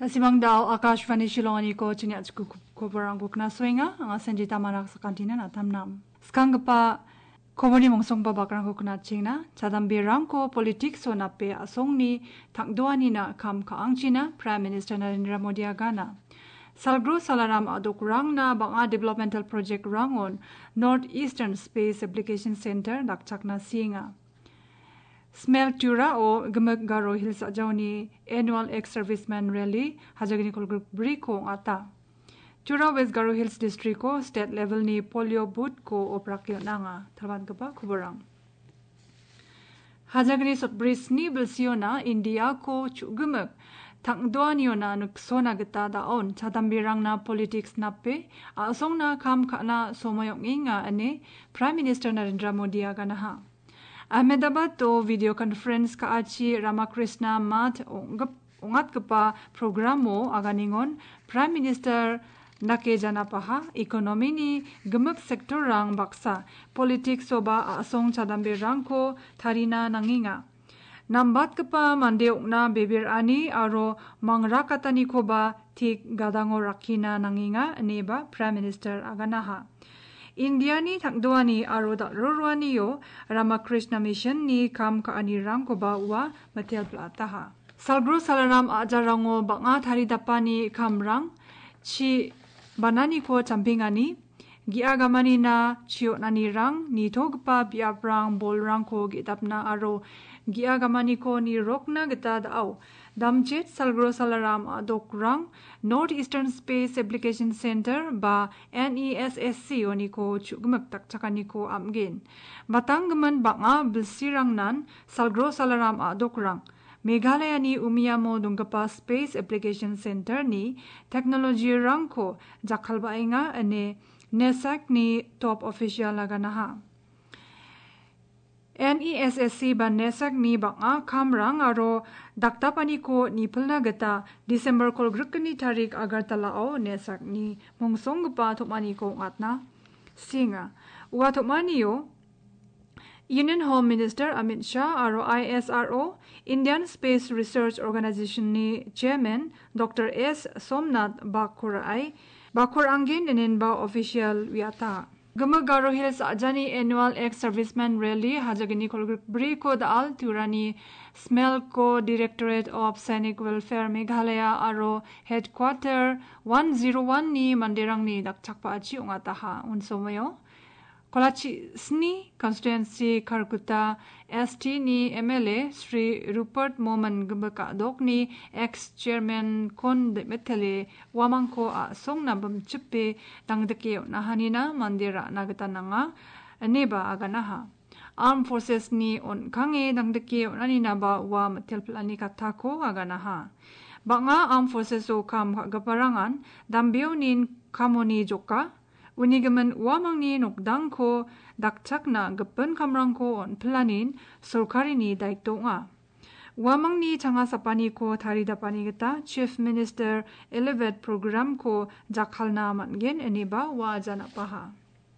Simang daw Akashvani Shillongani ko chinya ko barang ko kna swinga anga senjita marak sakantina na tamnam. Skangpa Koboni mongsong babakrang ko kna chingna chadambirang ko politik so nape asongni thangdoani na kam kaangchina Prime Minister Narendra Modi agana. Salgro Salaram adokurang na banga developmental project rangon North Eastern Space Application Center dakchakna singa. Smell Tura o Garo Hills Ajawni Annual Ex-Serviceman Rally hajagini kol group briko ata. Tura West Garo Hills District ko state level ni polio boot ko oprakyo nanga thalban kapa kubarang. Hajagini sot bris ni belsiona India ko chugumak thangdoanyo na nuksona gita daon chadambirang na politics nape asong na kam kana somoyong inga ane Prime Minister Narendra Modi aganaha. Ahmedabad to video conference kaachi Ramakrishna Math ungat kapa programo aganingon Prime Minister nake janapaha ekonomi ni gemep sektor rang baksa politik soba asong chadambe rangko tharina nanginga. Nambat kapa mande ukna bebir ani aro mangra katani koba tik gadango rakina nanginga neba Prime Minister aganaha. India ni thangdoani aro darorwani yo Ramakrishna Mission ni kam kaani rang ko ba wa matel plataha. Salgro Salaram ajarango banga thari dapani kamrang chi banani ko champingani giagamani na chio nani rang ni thogpa biaprang bolrang ko gitapna aro giagamani ko ni rokna gita dao. Damchet Salgro Salaram adokrang North Eastern Space Application Center ba NESSC oni ko chugmak takchakani ko amgen. Batanggaman banga bilsirang nan Salgro Salaram adokrang. Meghalaya ni umiyamo dungkapa Space Application Center ni technology rang ko jakhalbainga ane NESAC ni top official aganaha. NESSC ba NESAC ni banga kamrang aro daktapani ko ni pulna gata December kol grukni tarik Agartala o NESAC ni mongsong pa thomani ko ngatna singa wa thomani yo Union Home Minister Amit Shah aro ISRO Indian Space Research Organization ni Chairman Dr. S. Somnath Bakur angin enen ba official wiata. Garo Hills Ajani Annual Ex-Serviceman Rally hajagini kolgrup briko daal turani Smell ko Directorate of Sainik Welfare Meghalaya aro Headquarter 101 ni mandirang ni dakchakpa achi ungataha unsomayo. Kolachi Sni Constituency Karkuta ST ni MLA Sri Rupert Moman Gambaka Dok ni ex-chairman kon de metele wamangko a song na bamchippe dangdake nahanina mandira nagatananga neba aganaha. Armed Forces ni on kange dangdake nanina ba wa matelplani katako aganaha. Banga Armed Forces o kam gaparangan dambio nin kamoni joka Unigaman wamangni nokdang ko dakchakna gapan kamrang ko on planin sorkari ni daikto nga. Wamangni changa sapani ko tharidapani gata Chief Minister Elevate Program ko jakhalna mangen eniba wa janapaha.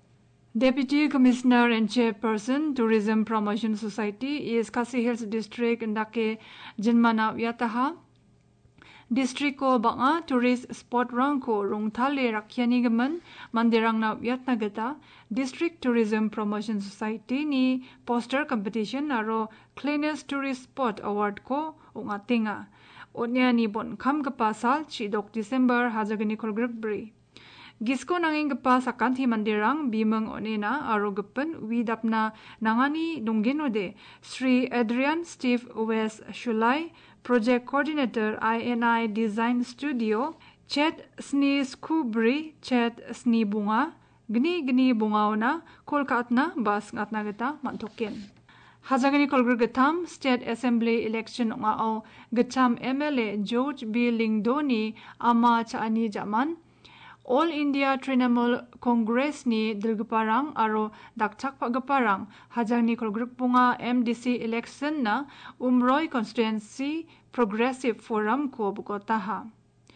Deputy Commissioner and Chairperson Tourism Promotion Society is Khasi Hills District ndake Jinmana Yataha. District ko banga tourist spot rang ko rungthale rakhyani gaman mandirang na yatna gata District Tourism Promotion Society ni poster competition aro cleanest tourist spot award ko ungatinga onya ni bon kham kapasal chidok December hajagani kolgrup bri Gisko nanging gapa sakanthi mandirang bimang onena aro gapan widapna nangani donggenode Sri Adrian Steve West Shulai Project Coordinator INI Design Studio Chet Sni Skubri Chet Sni Bunga Gni Bungaona Kolkatna Bas Ngatna Gata Mantoken Hajagani Kolgurgatam State Assembly Election ngao Gatam MLA George B. Lingdoni Ama Chaani Jaman All India Trinamool Congress ni Dilgaparang aro dakchak pagaparang hajagni kolgrup bunga MDC election na Umroi Constituency Progressive Forum ko bukotaha.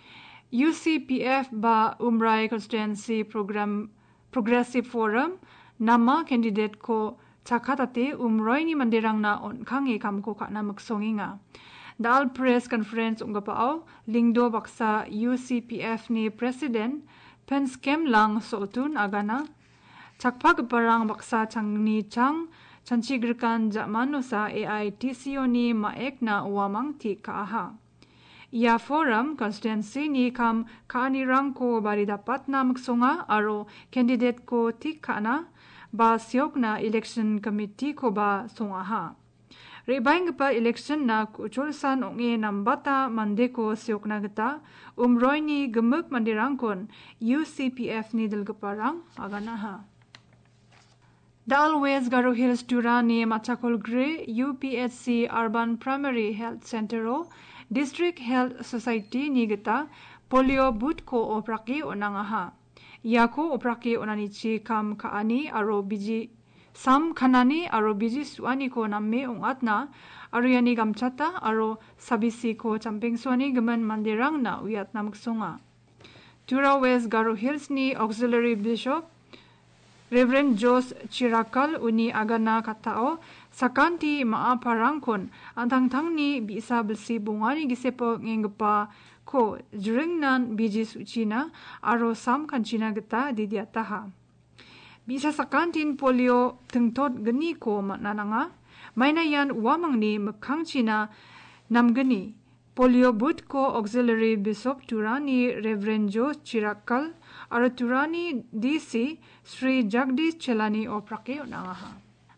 UCPF ba Umroi Constituency Progressive Forum nama candidate ko chakatate Umroi ni mandirang na on kangi kamko kana magsonginga. Dal press conference ungapao lingdo baksa UCPF ni President Penskem lang soltun agana. Chakpa parang baksa changni chang chanchigrikan jamanusa AITCO ni maek na uwamang ti kaaha. Ia forum constituency ni kam kaanirang ko bari dapat na magsonga aro candidate ko ti kana ba siok na election committee ko ba songaha. Rebaing pa election na kuchulsan onge nambata mande ko siok na gata umroy ni gemuk mandirangkon UCPF ni dalgaparang aganaha. Dal West Garo Hills Durani Machakol Gre UPHC Urban Primary Health Center o District Health Society ni gata polio boot ko opraki onangaha. Yako opraki onanichi kam kaani aro biji sam kanani aro biji suani ko namme ongatna aro yani gamchata aro sabisi ko champing suani gaman mandirang na uyat namksonga. Tura West Garo Hills ni Auxiliary Bishop Reverend Jos Chirakal uni agana katao sakanti maaparangkon antang-tang ni bisa belsi bungani gisepo ngengpa ko jringnan biji sucina aro sam kanchina geta didiataha. Bisa sakantin polio tengtot geni ko manananga mainayan wamang ni mekhang china namgeni polio boot ko Auxiliary Bishop Turani Reverend Jos Chirakal aro Turani DC Sri Jagdish Chelani oprake onangaha.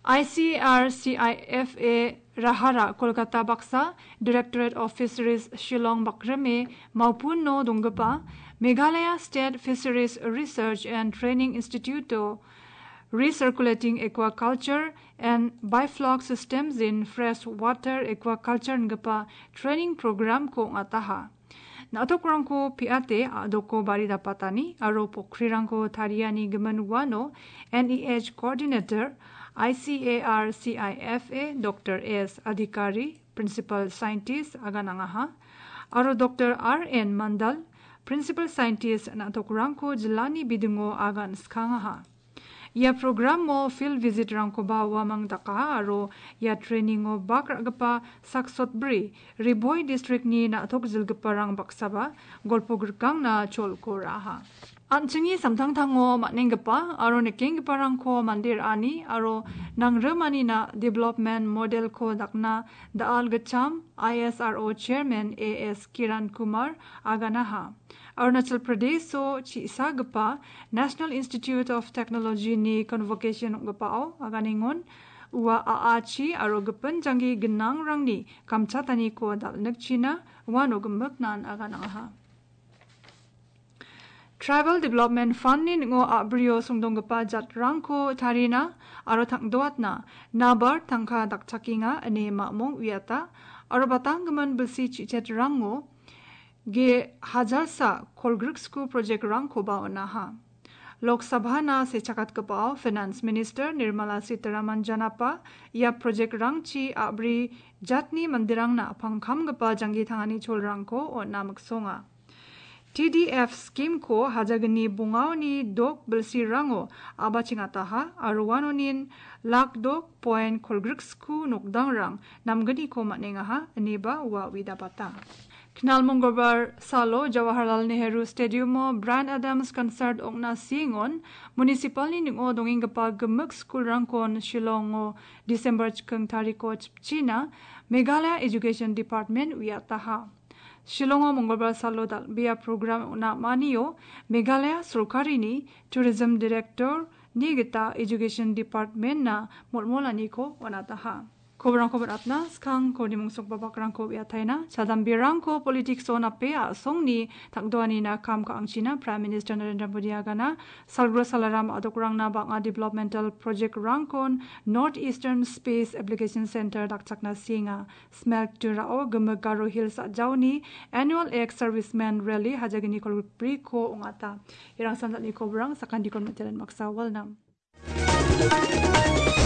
ICRCIFA Rahara Kolkata Baksa Directorate of Fisheries Shillong Bakrame Maupun no Dungapa Meghalaya State Fisheries Research and Training Institute Recirculating Aquaculture and Bifloc Systems in Freshwater Aquaculture ngapa Training Program ko ngataha. Natokrangko piate adoko bari dapatani aro pokrirangko tariani gemanuano NEH Coordinator ICARCIFA Dr. S. Adhikari Principal Scientist aganangaha aro Dr. R.N. Mandal Principal Scientist natokrangko jilani bidungo agan skangaha. Ya program mo field visit rangko ba wamang daka aro ya training o bakragapa saksotbri Riboy district ni na atok zilgaparang baksaba golpogrkang na cholko raha. Ancingi samtang-tango matninggapa aro nekenggaparang ko mandir ani aro nang remani na development model ko dakna daal gacham ISRO chairman AS Kiran Kumar aganaha. Arunachal Pradesh so chi isagapa National Institute of Technology ni convocation gapao aganingon uwa aachi aro gapan jangi genang rangni kamchatani ko dal nagchina wano gambaknan aganangaha. Tribal Development Fund ni ngo abrio sungdonggapa jat rangko tarina aro tangdoatna nabar tangka dakchakinga ane ma'mong uyata aro batanggaman belsi chichet rango ge hajalsa kolgriksku project rangko ba onaha. Lok Sabha na se chakat kapao Finance Minister Nirmala Sitaraman janapa ya project rangchi abri jatni mandirang na pangkam gapa jangi thangani chol rangko o namaksonga. TDF scheme ko hajagani bungao ni dok belsi rango abachingataha arwanonin lak dok point kolgriksku nokdang rang namgani ko matnengaha aniba wa widapata. Knal Mongolbar Salo Jawaharlal Nehru Stadium mo Bryan Adams Concert ongna singon municipal ni ningo dongingapa gemuk school rangkon Shillong o December chikang tariko china Meghalaya Education Department uyataha. Shillong Mongolbar Salo dal biya program na maniyo Meghalaya Sorkari ni Tourism Director ni gita Education Department na molmolani ko onataha. Kobrang atna skang ko dimong sok babakrang ko biataina sadam birang ko politik so na pe a song ni takdoani na kam ka angchina Prime Minister Narendra Modi agana salgro salaram adokrang na banga developmental project rangkon North Eastern Space Application Center dakchakna singa smelk turao Garo Hills jawni annual ex serviceman rally hajagini kol pri ko ongata irang sanat ni kobrang sakan dikon materen maksa walnam